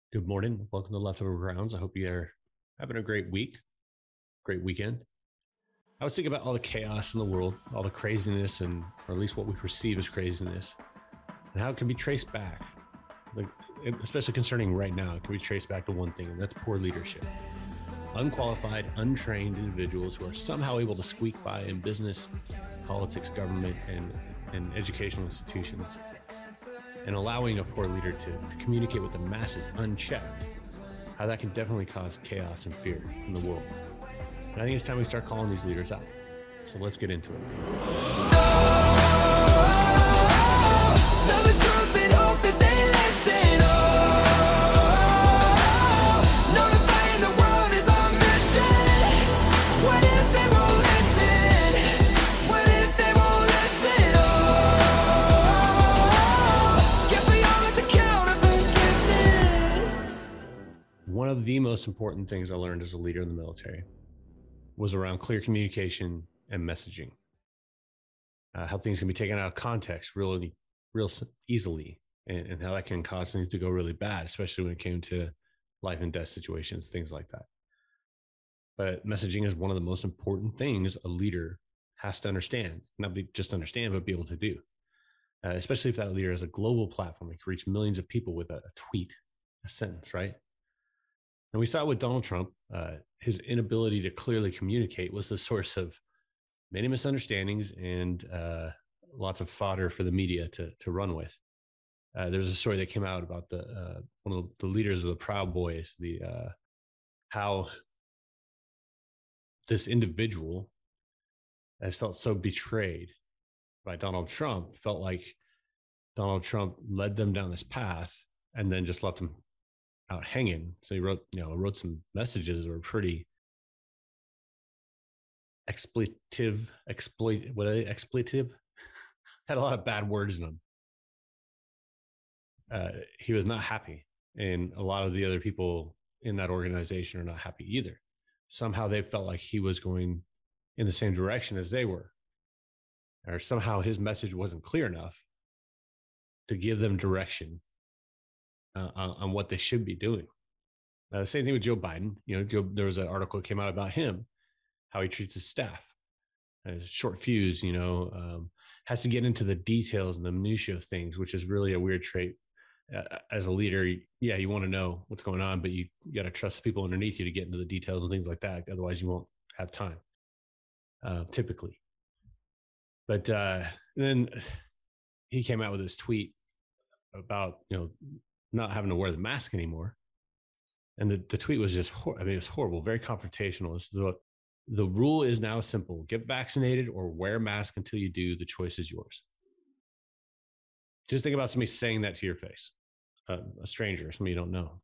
Good morning. Welcome to Leftover Grounds. I hope you are having a great week, great weekend. I was thinking about all the chaos in the world, all the craziness, and or at least what we perceive as craziness, and how it can be traced back. Like, especially concerning right now, it can be traced back to one thing, and that's poor leadership. Unqualified, untrained individuals who are somehow able to squeak by in business, politics, government, and educational institutions, and allowing a poor leader to communicate with the masses unchecked, how that can definitely cause chaos and fear in the world. And I think it's time we start calling these leaders out. So let's get into it. Tell the truth and hope that they listen. Notifying the world is our mission. What if they won't listen? What if they won't listen? Guess we all at the count of forgiveness. One of the most important things I learned as a leader in the military was around clear communication and messaging. How things can be taken out of context real easily, and how that can cause things to go really bad, especially when it came to life and death situations, things like that. But messaging is one of the most important things a leader has to understand, not just understand, but be able to do. Especially if that leader has a global platform, it can reach millions of people with a tweet, a sentence, right? And we saw with Donald Trump, his inability to clearly communicate was the source of many misunderstandings and lots of fodder for the media to run with. There was a story that came out about one of the leaders of the Proud Boys, how this individual has felt so betrayed by Donald Trump, felt like Donald Trump led them down this path and then just left them out hanging. So he wrote some messages that were pretty expletive, had a lot of bad words in them. He was not happy, and a lot of the other people in that organization are not happy either. Somehow they felt like he was going in the same direction as they were, or somehow his message wasn't clear enough to give them direction on what they should be doing. Same thing with Joe Biden. There was an article that came out about him, how he treats his staff. Short fuse, has to get into the details and the minutiae of things, which is really a weird trait. As a leader, you want to know what's going on, but you got to trust people underneath you to get into the details and things like that. Otherwise, you won't have time, typically. But then he came out with this tweet about not having to wear the mask anymore, and the tweet was just it was horrible, very confrontational. This is the rule is now simple: get vaccinated or wear a mask until you do. The choice is yours. Just think about somebody saying that to your face, a stranger, somebody you don't know.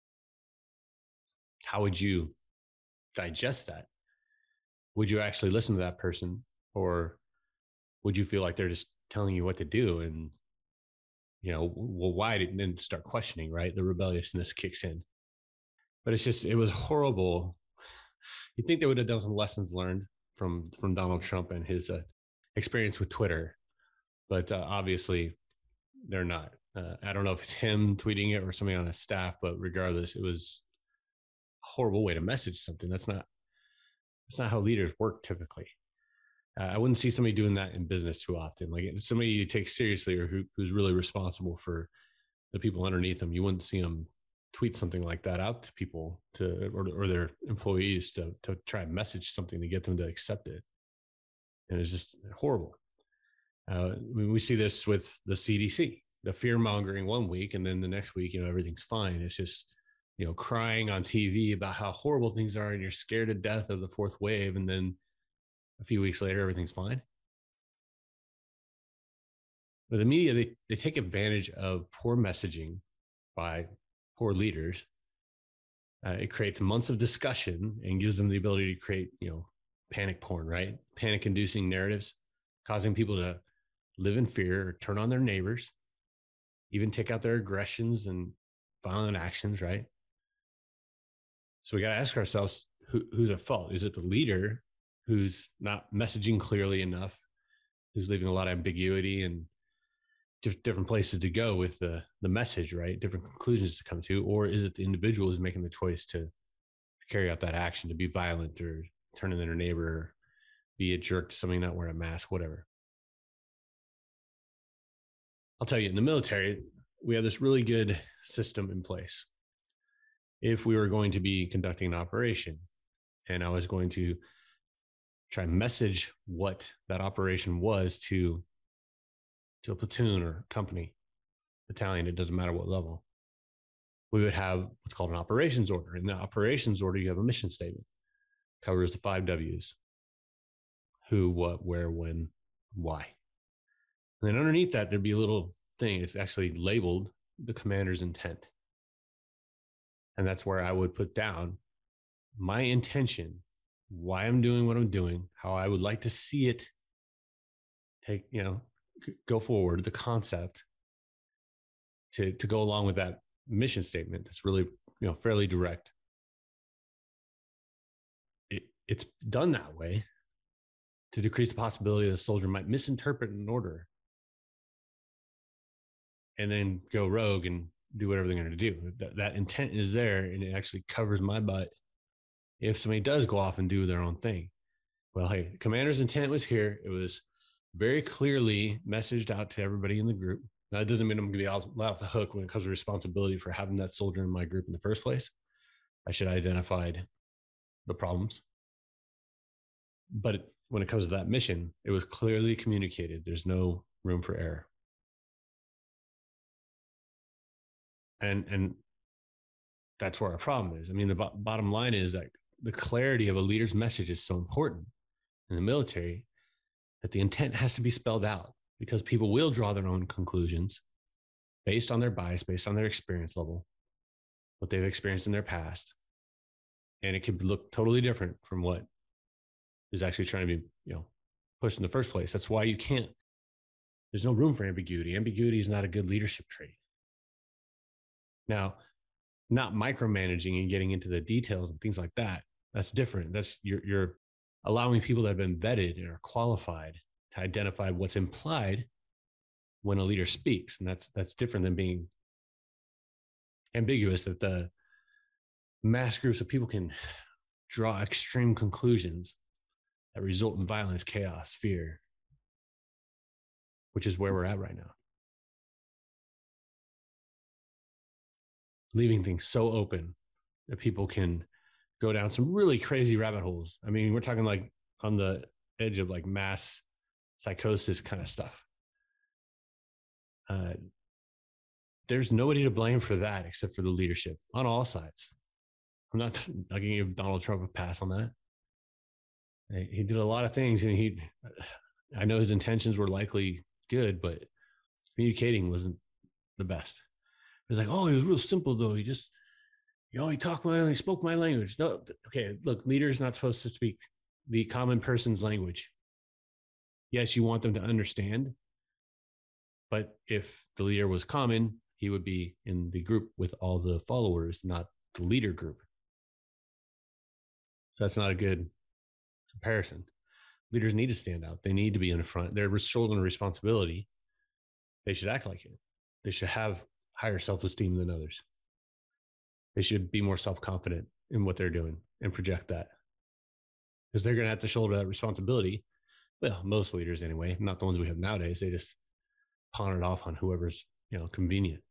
How would you digest that? Would you actually listen to that person, or would you feel like they're just telling you what to do? And, why didn't then start questioning, right? The rebelliousness kicks in. But it was horrible. You'd think they would have done some lessons learned from Donald Trump and his experience with Twitter, but obviously they're not. I don't know if it's him tweeting it or somebody on his staff, but regardless, it was a horrible way to message something. That's not how leaders work typically. I wouldn't see somebody doing that in business too often. Like somebody you take seriously or who's really responsible for the people underneath them, you wouldn't see them tweet something like that out to people or their employees to try and message something to get them to accept it. And it's just horrible. We see this with the CDC, the fear mongering one week, and then the next week, everything's fine. It's just, crying on TV about how horrible things are, and you're scared to death of the fourth wave. And then a few weeks later, everything's fine. But the media, they take advantage of poor messaging by poor leaders. It creates months of discussion and gives them the ability to create, panic porn, right? Panic inducing narratives, causing people to live in fear or turn on their neighbors, even take out their aggressions and violent actions, right? So we got to ask ourselves, who's at fault? Is it the leader who's not messaging clearly enough, who's leaving a lot of ambiguity and different places to go with the message, right? Different conclusions to come to, or is it the individual who's making the choice to carry out that action, to be violent or turn in their neighbor, or be a jerk to somebody not wearing a mask, whatever. I'll tell you, in the military, we have this really good system in place. If we were going to be conducting an operation and I was going to try and message what that operation was to a platoon or company, battalion, it doesn't matter what level, we would have what's called an operations order. In the operations order, you have a mission statement, covers the 5 W's: who, what, where, when, why. And then underneath that, there'd be a little thing. It's actually labeled the commander's intent. And that's where I would put down my intention, why I'm doing what I'm doing, how I would like to see it take, go forward, the concept to go along with that mission statement. That's really, fairly direct. It's done that way to decrease the possibility that a soldier might misinterpret an order and then go rogue and do whatever they're going to do. That intent is there, and it actually covers my butt if somebody does go off and do their own thing. Well, hey, commander's intent was here. It was very clearly messaged out to everybody in the group. Now, that doesn't mean I'm going to be let off the hook when it comes to responsibility for having that soldier in my group in the first place. I should have identified the problems. But when it comes to that mission, it was clearly communicated. There's no room for error. And that's where our problem is. I mean, the bottom line is that the clarity of a leader's message is so important in the military that the intent has to be spelled out, because people will draw their own conclusions based on their bias, based on their experience level, what they've experienced in their past. And it could look totally different from what is actually trying to be, pushed in the first place. That's why there's no room for ambiguity. Ambiguity is not a good leadership trait. Now, not micromanaging and getting into the details and things like that, that's different. That's you're allowing people that have been vetted and are qualified to identify what's implied when a leader speaks. And that's different than being ambiguous, that the mass groups of people can draw extreme conclusions that result in violence, chaos, fear, which is where we're at right now. Leaving things so open that people can go down some really crazy rabbit holes. I mean, we're talking like on the edge of like mass psychosis kind of stuff. There's nobody to blame for that except for the leadership on all sides. I'm not going to give Donald Trump a pass on that. He did a lot of things, and I know his intentions were likely good, but communicating wasn't the best. It was like, oh, he was real simple though. He just, he talked my language, spoke my language. No, okay, look, leaders not supposed to speak the common person's language. Yes, you want them to understand, but if the leader was common, he would be in the group with all the followers, not the leader group. So that's not a good comparison. Leaders need to stand out. They need to be in the front. They're shouldering a responsibility. They should act like it. They should have higher self-esteem than others. They should be more self-confident in what they're doing and project that, because they're going to have to shoulder that responsibility. Well, most leaders anyway, not the ones we have nowadays. They just pawn it off on whoever's, convenient.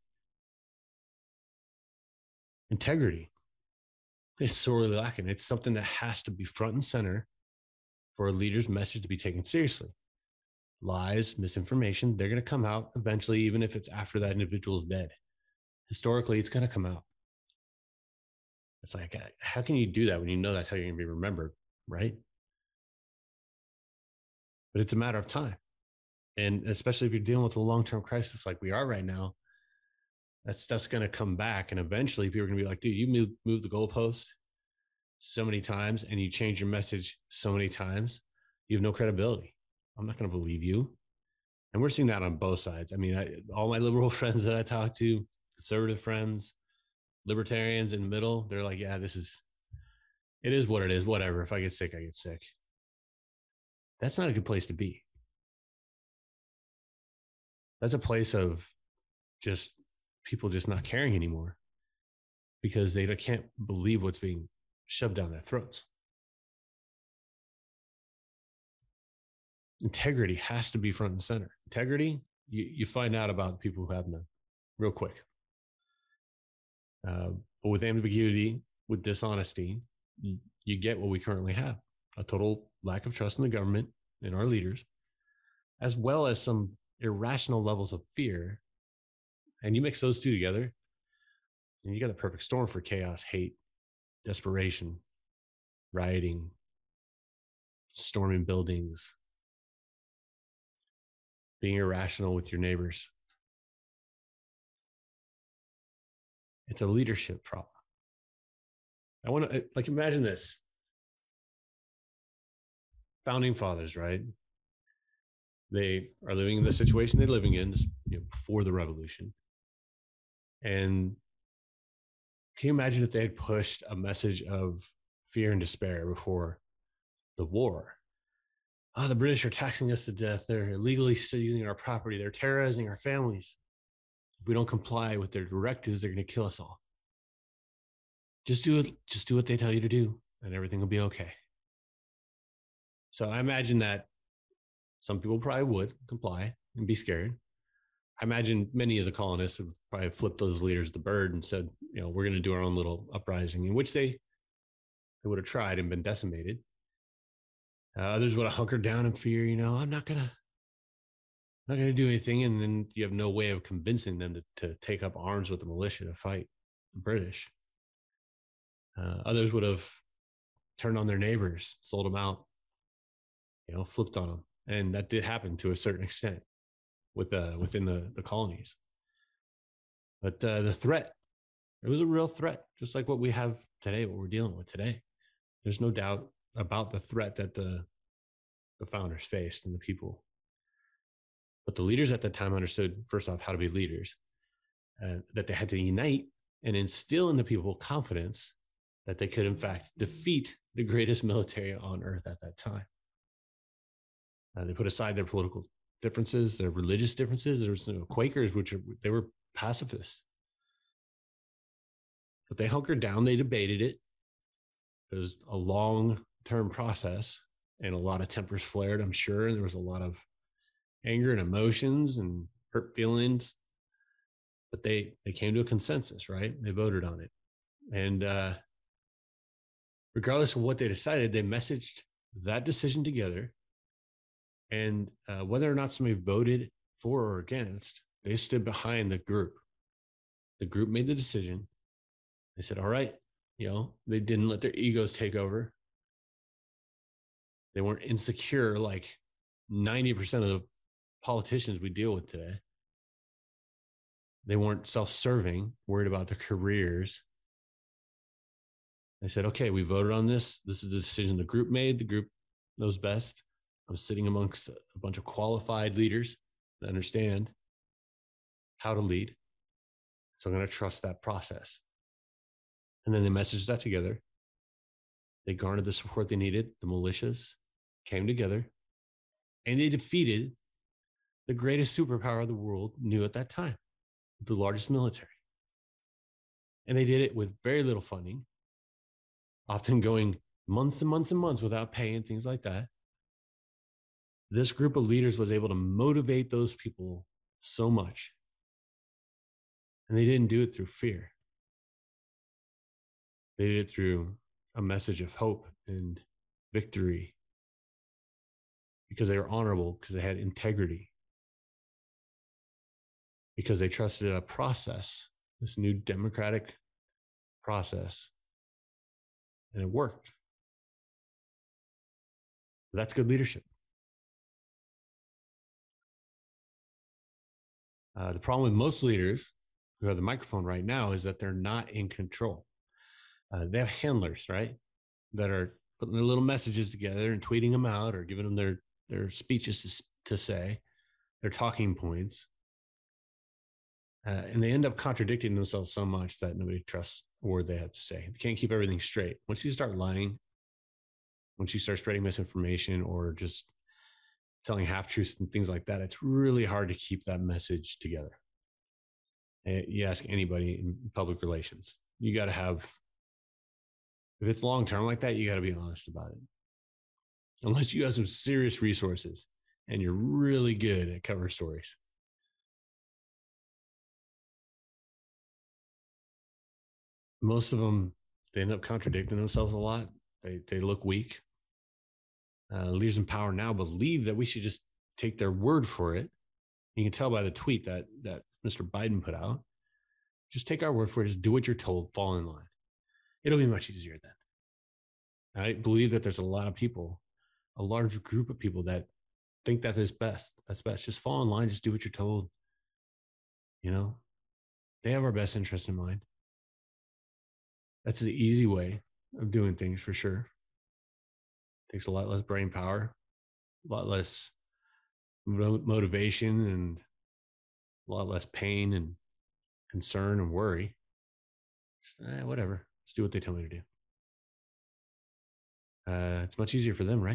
Integrity is sorely lacking. It's something that has to be front and center for a leader's message to be taken seriously. Lies, misinformation, they're going to come out eventually, even if it's after that individual is dead. Historically, it's going to come out. It's like, how can you do that when you know that's how you're going to be remembered, right? But it's a matter of time. And especially if you're dealing with a long-term crisis like we are right now, that stuff's going to come back. And eventually people are going to be like, dude, you moved the goalpost so many times and you change your message so many times, you have no credibility. I'm not going to believe you. And we're seeing that on both sides. I mean, all my liberal friends that I talk to, conservative friends, libertarians in the middle, they're like, yeah, it is what it is. Whatever. If I get sick, I get sick. That's not a good place to be. That's a place of just people just not caring anymore because they can't believe what's being shoved down their throats. Integrity has to be front and center. Integrity, you find out about the people who have none real quick. But with ambiguity, with dishonesty, you get what we currently have: a total lack of trust in the government and our leaders, as well as some irrational levels of fear. And you mix those two together, and you got the perfect storm for chaos, hate, desperation, rioting, storming buildings, being irrational with your neighbors. It's a leadership problem. I want to imagine this. Founding fathers, right? They are living in the situation they're living in, before the revolution. And can you imagine if they had pushed a message of fear and despair before the war? Oh, the British are taxing us to death. They're illegally stealing our property. They're terrorizing our families. If we don't comply with their directives, they're going to kill us all. Just do it. Just do what they tell you to do, and everything will be okay. So I imagine that some people probably would comply and be scared. I imagine many of the colonists have probably flipped those leaders the bird and said, we're going to do our own little uprising, in which they would have tried and been decimated. Others would have hunkered down in fear. I'm not going to do anything. And then you have no way of convincing them to take up arms with the militia to fight the British. Others would have turned on their neighbors, sold them out, flipped on them. And that did happen to a certain extent within the colonies. But the threat, it was a real threat, just like what we have today, what we're dealing with today. There's no doubt about the threat that the founders faced and the people. But the leaders at the time understood, first off, how to be leaders, that they had to unite and instill in the people confidence that they could, in fact, defeat the greatest military on earth at that time. They put aside their political differences, their religious differences. There was Quakers, they were pacifists. But they hunkered down, they debated it. It was a long-term process, and a lot of tempers flared, I'm sure. And there was a lot of anger and emotions and hurt feelings. But they came to a consensus, right? They voted on it. And regardless of what they decided, they messaged that decision together. And whether or not somebody voted for or against, they stood behind the group. The group made the decision. They said, all right, they didn't let their egos take over. They weren't insecure like 90% of the politicians we deal with today. They weren't self-serving, worried about their careers. They said, okay, we voted on this. This is the decision the group made. The group knows best. I'm sitting amongst a bunch of qualified leaders that understand how to lead. So I'm going to trust that process. And then they messaged that together. They garnered the support they needed. The militias came together, and they defeated the greatest superpower the world knew at that time, the largest military. And they did it with very little funding, often going months and months and months without pay and things like that. This group of leaders was able to motivate those people so much. And they didn't do it through fear. They did it through a message of hope and victory, because they were honorable, because they had integrity, because they trusted a process, this new democratic process, and it worked. That's good leadership. The problem with most leaders who have the microphone right now is that they're not in control. They have handlers, right, that are putting their little messages together and tweeting them out, or giving them their speeches to say, their talking points. And they end up contradicting themselves so much that nobody trusts a word they have to say. They can't keep everything straight. Once you start lying, once you start spreading misinformation, or just telling half truths and things like that, it's really hard to keep that message together. You ask anybody in public relations, you got to have, if it's long term like that, you got to be honest about it. Unless you have some serious resources and you're really good at cover stories. Most of them, they end up contradicting themselves a lot. They look weak. Leaders in power now believe that we should just take their word for it. You can tell by the tweet that Mr. Biden put out. Just take our word for it. Just do what you're told. Fall in line. It'll be much easier then. I believe that there's a lot of people, a large group of people that think that is best. That's best. Just fall in line. Just do what you're told. You know, they have our best interest in mind. That's the easy way of doing things for sure. Takes a lot less brain power, a lot less motivation, and a lot less pain and concern and worry. Just, whatever. Just do what they tell me to do. It's much easier for them, right?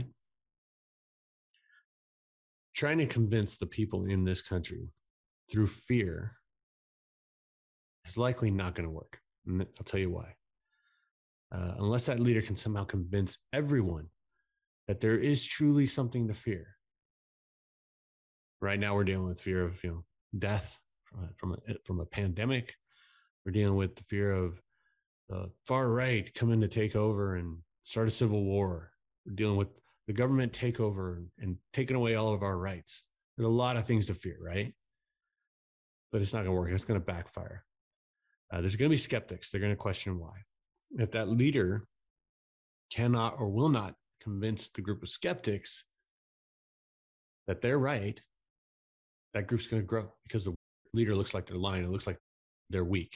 Trying to convince the people in this country through fear is likely not going to work. And I'll tell you why. Unless that leader can somehow convince everyone that there is truly something to fear. Right now, we're dealing with fear of death from a pandemic. We're dealing with the fear of the far right coming to take over and start a civil war. We're dealing with the government takeover and taking away all of our rights. There's a lot of things to fear, right? But it's not going to work. It's going to backfire. There's going to be skeptics. They're going to question why. If that leader cannot or will not convince the group of skeptics that they're right, that group's going to grow because the leader looks like they're lying. It looks like they're weak.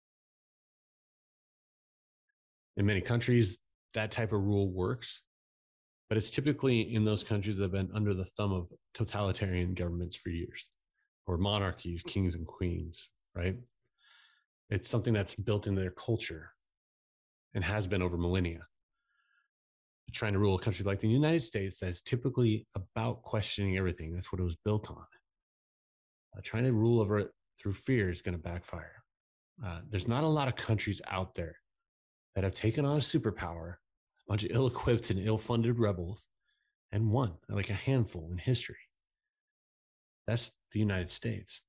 In many countries, that type of rule works, but it's typically in those countries that have been under the thumb of totalitarian governments for years, or monarchies, kings and queens, right? It's something that's built into their culture and has been over millennia. Trying to rule a country like the United States that's typically about questioning everything. That's what it was built on. Trying to rule over it through fear is going to backfire. There's not a lot of countries out there that have taken on a superpower, a bunch of ill-equipped and ill-funded rebels, and won, like a handful in history. That's the United States.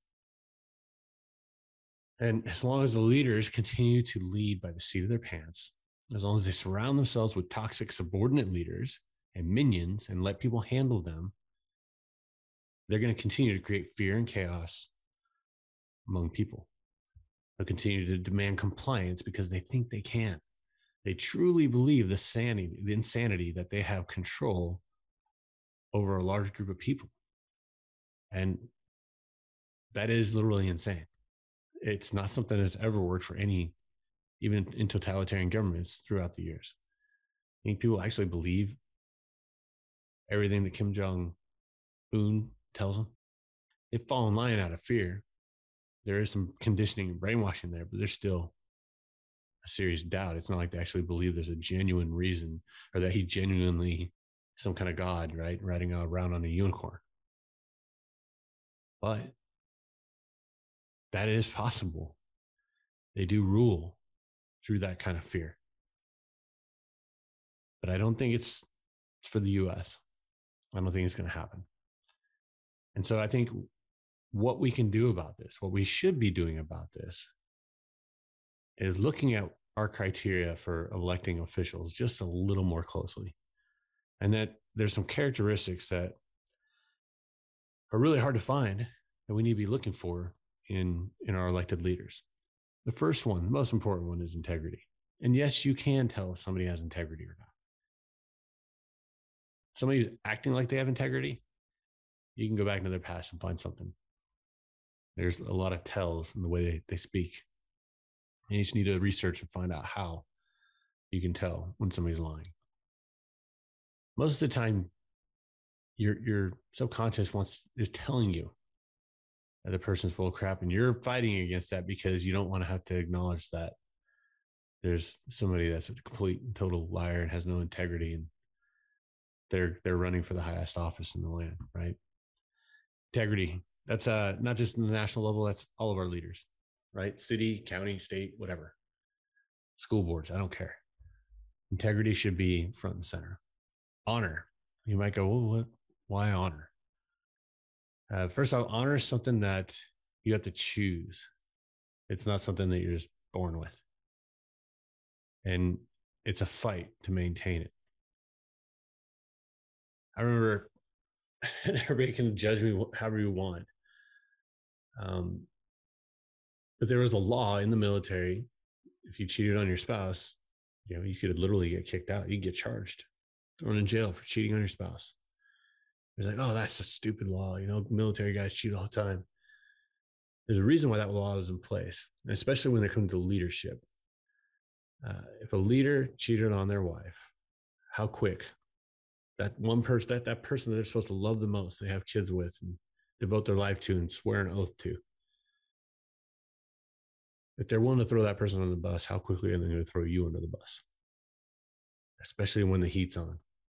And as long as the leaders continue to lead by the seat of their pants, as long as they surround themselves with toxic subordinate leaders and minions and let people handle them, they're going to continue to create fear and chaos among people. They'll continue to demand compliance because they think they can. They truly believe the insanity that they have control over a large group of people. And that is literally insane. It's not something that's ever worked for any, even in totalitarian governments throughout the years. I think people actually believe everything that Kim Jong-un tells them. They fall in line out of fear. There is some conditioning and brainwashing there, but there's still a serious doubt. It's not like they actually believe there's a genuine reason, or that he genuinely some kind of god, right, riding around on a unicorn. But that is possible. They do rule through that kind of fear. But I don't think it's for the US. I don't think it's going to happen. And so I think what we can do about this, what we should be doing about this, is looking at our criteria for electing officials just a little more closely. And that there's some characteristics that are really hard to find that we need to be looking for in our elected leaders. The first one, the most important one, is integrity. And yes, you can tell if somebody has integrity or not. Somebody who's acting like they have integrity, you can go back into their past and find something. There's a lot of tells in the way they speak. And you just need to research and find out how you can tell when somebody's lying. Most of the time, your subconscious is telling you that the person's full of crap, and you're fighting against that because you don't want to have to acknowledge that there's somebody that's a complete and total liar and has no integrity, and they're running for the highest office in the land, right? Integrity. That's not just in the national level, that's all of our leaders, right? City, county, state, whatever. School boards, I don't care. Integrity should be front and center. Honor. You might go, well, what? Why honor? First off, honor is something that you have to choose. It's not something that you're just born with. And it's a fight to maintain it. I remember, everybody can judge me however you want. But there was a law in the military. If you cheated on your spouse, you could literally get kicked out. You get charged, thrown in jail for cheating on your spouse. It's like, oh, that's a stupid law. Military guys cheat all the time. There's a reason why that law was in place, especially when it comes to leadership. If a leader cheated on their wife, how quick that one person, that person that they're supposed to love the most, they have kids with and devote their life to and swear an oath to. If they're willing to throw that person on the bus, how quickly are they going to throw you under the bus? Especially when the heat's on.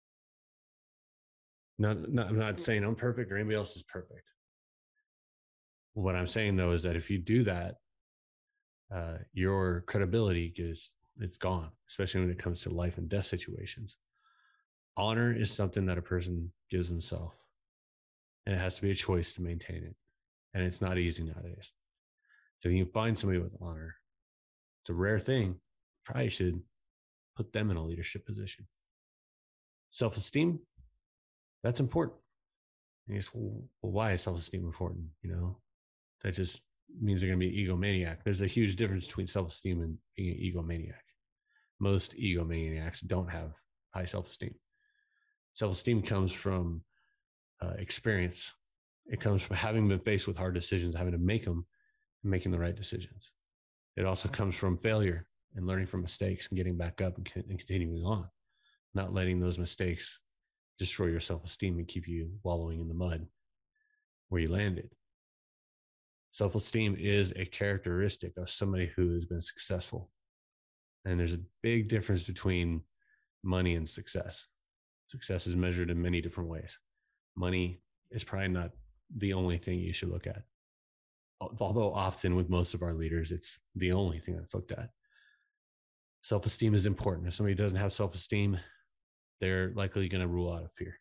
I'm not saying I'm perfect or anybody else is perfect. What I'm saying, though, is that if you do that, your credibility it's gone, especially when it comes to life and death situations. Honor is something that a person gives himself, and it has to be a choice to maintain it. And it's not easy nowadays. So you can find somebody with honor. It's a rare thing. Probably should put them in a leadership position. Self-esteem, that's important. I guess, well, why is self-esteem important? That just means they're going to be egomaniac. There's a huge difference between self-esteem and being an egomaniac. Most egomaniacs don't have high self-esteem. Self-esteem comes from experience. It comes from having been faced with hard decisions, having to make them, and making the right decisions. It also comes from failure and learning from mistakes and getting back up and continuing on, not letting those mistakes destroy your self-esteem and keep you wallowing in the mud where you landed. Self-esteem is a characteristic of somebody who has been successful. And there's a big difference between money and success. Success is measured in many different ways. Money is probably not the only thing you should look at. Although often with most of our leaders, it's the only thing that's looked at. Self-esteem is important. If somebody doesn't have self-esteem, they're likely going to rule out of fear.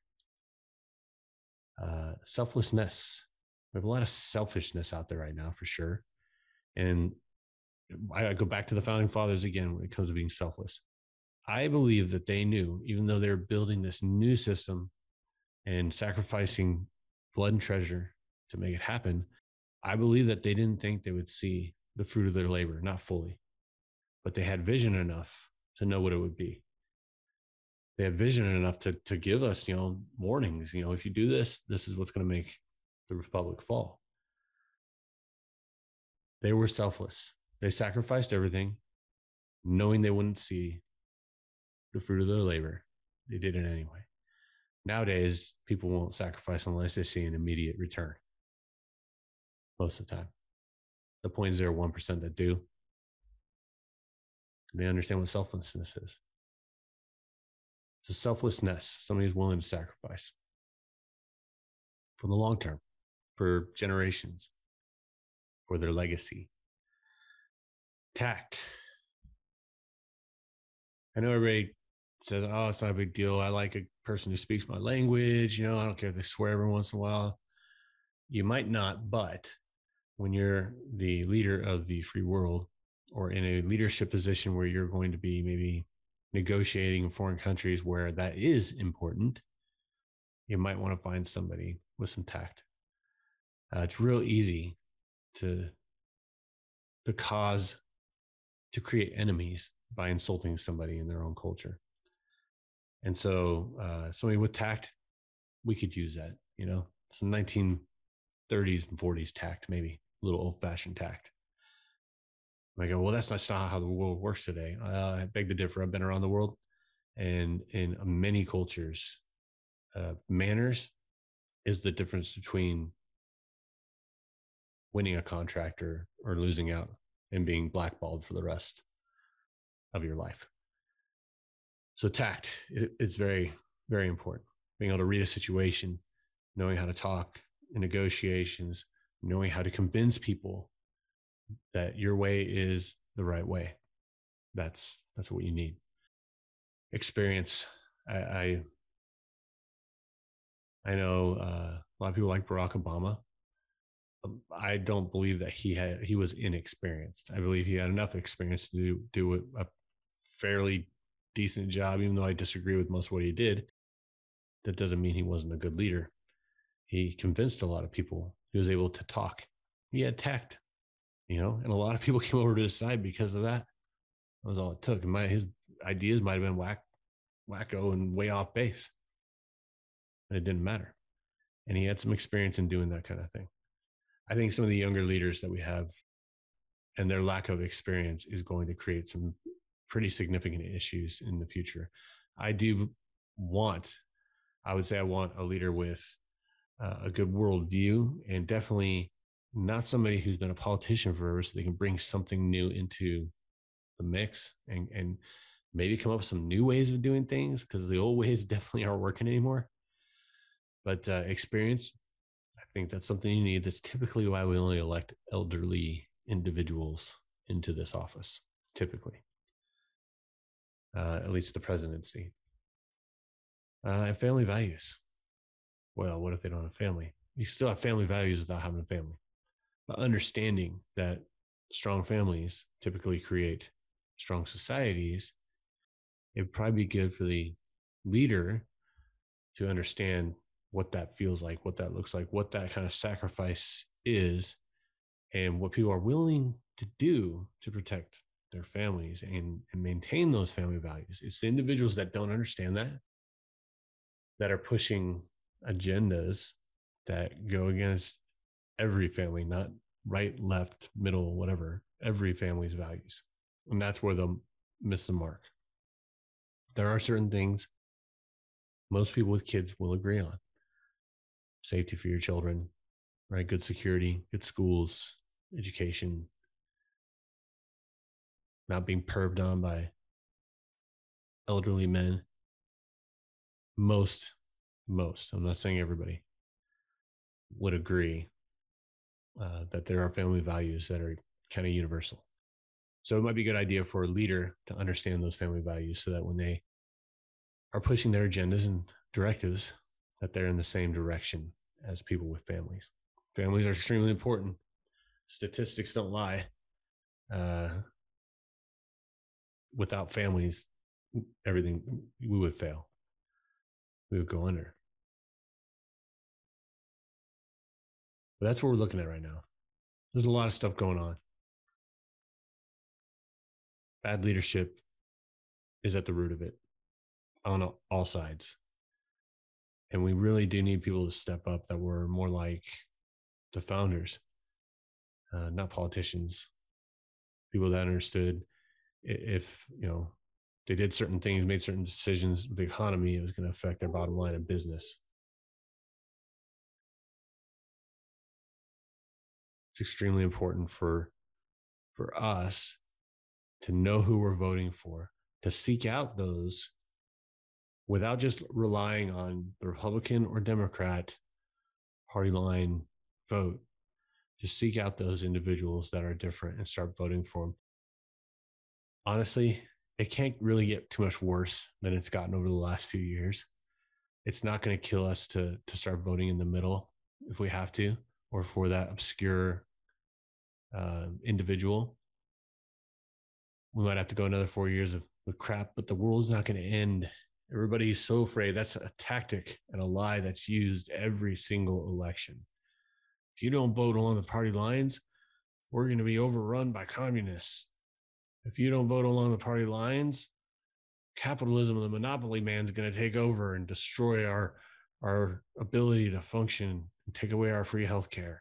Selflessness. We have a lot of selfishness out there right now, for sure. And I go back to the founding fathers again when it comes to being selfless. I believe that they knew, even though they're building this new system and sacrificing blood and treasure to make it happen, I believe that they didn't think they would see the fruit of their labor, not fully, but they had vision enough to know what it would be. They had vision enough to give us, warnings. If you do this, this is what's going to make the republic fall. They were selfless. They sacrificed everything, knowing they wouldn't see the fruit of their labor. They did it anyway. Nowadays, people won't sacrifice unless they see an immediate return. Most of the time. The 0.01% that do, they understand what selflessness is. So selflessness, somebody who's willing to sacrifice for the long term, for generations, for their legacy. Tact. I know everybody says, oh, it's not a big deal. I like a person who speaks my language. I don't care if they swear every once in a while. You might not, but when you're the leader of the free world or in a leadership position where you're going to be maybe negotiating in foreign countries where that is important, you might want to find somebody with some tact. It's real easy to create enemies by insulting somebody in their own culture. And so somebody with tact, we could use that, some 1930s and 40s tact, maybe a little old-fashioned tact. I go, well, that's not how the world works today. I beg to differ. I've been around the world, and in many cultures, manners is the difference between winning a contract or losing out and being blackballed for the rest of your life. So tact, it's very, very important. being able to read a situation, knowing how to talk in negotiations, knowing how to convince people that your way is the right way. That's what you need. Experience. I know a lot of people like Barack Obama. I don't believe that he was inexperienced. I believe he had enough experience to do a fairly decent job, even though I disagree with most of what he did. That doesn't mean he wasn't a good leader. He convinced a lot of people. He was able to talk. He had tact, and a lot of people came over to his side because of that. That was all it took. And his ideas might have been wacko and way off base, and it didn't matter. And he had some experience in doing that kind of thing. I think some of the younger leaders that we have and their lack of experience is going to create some pretty significant issues in the future. I would say I want a leader with a good worldview, and definitely not somebody who's been a politician forever, so they can bring something new into the mix and maybe come up with some new ways of doing things, because the old ways definitely aren't working anymore. But experience, I think that's something you need. That's typically why we only elect elderly individuals into this office, typically, at least the presidency. And family values. Well, what if they don't have family? You still have family values without having a family. But understanding that strong families typically create strong societies, it'd probably be good for the leader to understand what that feels like, what that looks like, what that kind of sacrifice is, and what people are willing to do to protect their families and maintain those family values. It's the individuals that don't understand that are pushing agendas that go against every family, not right, left, middle, whatever, every family's values. And that's where they'll miss the mark. There are certain things most people with kids will agree on. Safety for your children, right? Good security, good schools, education, not being perved on by elderly men. Most, I'm not saying everybody, would agree that there are family values that are kind of universal. So it might be a good idea for a leader to understand those family values, so that when they are pushing their agendas and directives, that they're in the same direction as people with families. Families are extremely important. Statistics don't lie. Without families, everything, we would fail. We would go under. But that's what we're looking at right now. There's a lot of stuff going on. Bad leadership is at the root of it on all sides. And we really do need people to step up that were more like the founders, not politicians, people that understood if, they did certain things, made certain decisions with the economy, it was going to affect their bottom line of business. It's extremely important for us to know who we're voting for, to seek out those without just relying on the Republican or Democrat party line vote, to seek out those individuals that are different and start voting for them. Honestly, it can't really get too much worse than it's gotten over the last few years. It's not going to kill us to start voting in the middle if we have to, or for that obscure individual. We might have to go another 4 years with crap, but the world's not going to end. Everybody's so afraid. That's a tactic and a lie that's used every single election. If you don't vote along the party lines, we're going to be overrun by communists. If you don't vote along the party lines, capitalism and the monopoly man's going to take over and destroy our ability to function and take away our free healthcare.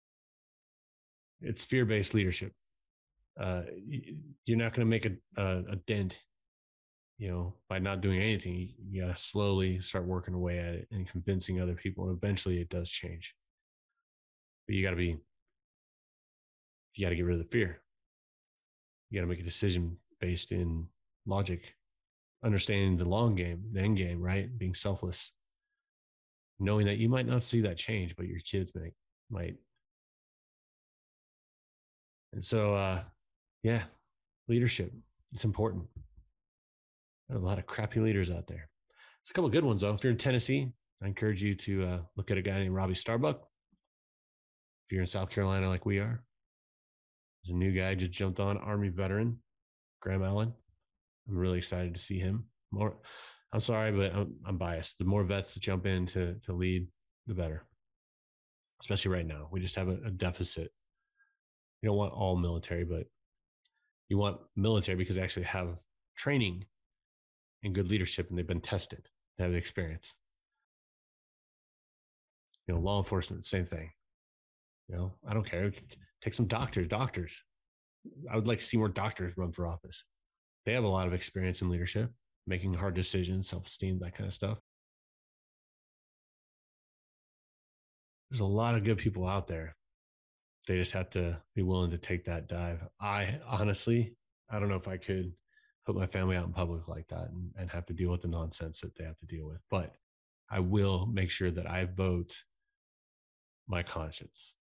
It's fear-based leadership. You're not going to make a dent, by not doing anything. You got to slowly start working away at it and convincing other people. And eventually it does change. But you got to get rid of the fear. You got to make a decision based in logic, understanding the long game, the end game, right? Being selfless. knowing that you might not see that change, but your kids might. And so, yeah, leadership, it's important. There's a lot of crappy leaders out there. There's a couple of good ones, though. If you're in Tennessee, I encourage you to look at a guy named Robbie Starbuck. If you're in South Carolina like we are, there's a new guy just jumped on, Army veteran, Graham Allen. I'm really excited to see him. I'm sorry, but I'm biased. The more vets that jump in to lead, the better. Especially right now. We just have a deficit. You don't want all military, but you want military because they actually have training and good leadership, and they've been tested. They have the experience. Law enforcement, same thing. I don't care. Take some doctors. I would like to see more doctors run for office. They have a lot of experience in leadership, making hard decisions, self-esteem, that kind of stuff. There's a lot of good people out there. They just have to be willing to take that dive. I honestly, I don't know if I could put my family out in public like that and have to deal with the nonsense that they have to deal with. But I will make sure that I vote my conscience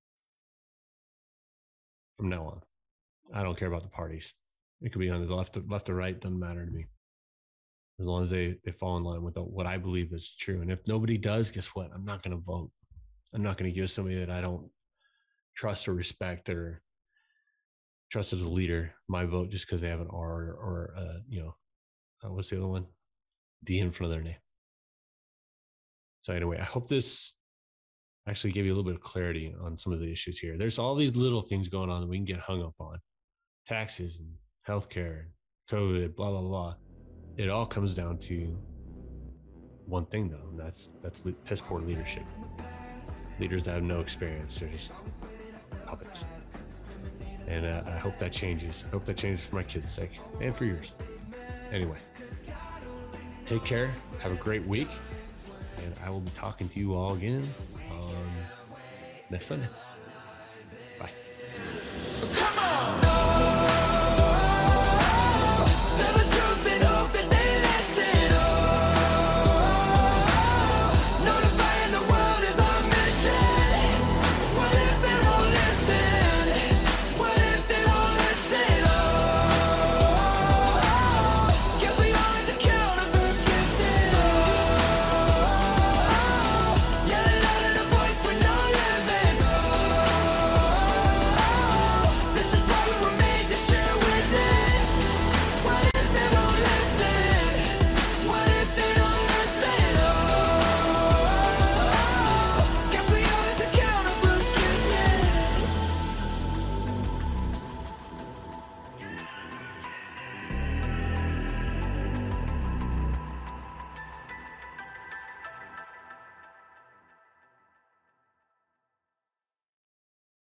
from now on. I don't care about the parties. It could be on the left or right, doesn't matter to me. As long as they fall in line with what I believe is true. And if nobody does, guess what? I'm not going to vote. I'm not going to give somebody that I don't trust or respect or trust as a leader my vote just because they have an R or what's the other one? D in front of their name. So anyway, I hope this actually gave you a little bit of clarity on some of the issues here. There's all these little things going on that we can get hung up on. Taxes and healthcare, COVID, blah, blah, blah. It all comes down to one thing, though, and that's piss poor leadership. Leaders that have no experience, they're just puppets. And I hope that changes. I hope that changes for my kids' sake and for yours. Anyway, take care. Have a great week. And I will be talking to you all again on next Sunday.